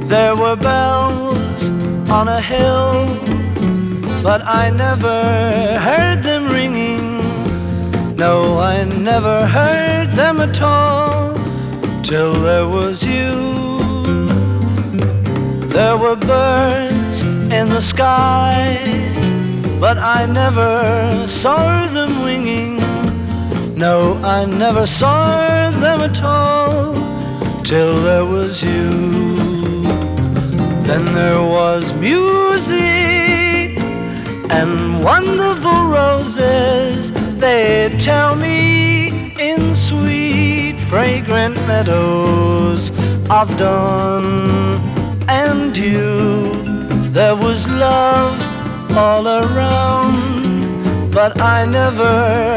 There were bells on a hill, but I never heard them ringing. No, I never heard them at all, till there was you. There were birds in the sky, but I never saw them winging. No, I never saw them at all, till there was you. Then there was music and wonderful roses, they'd tell me, in sweet fragrant meadows of dawn and dew. There was love all around, but I never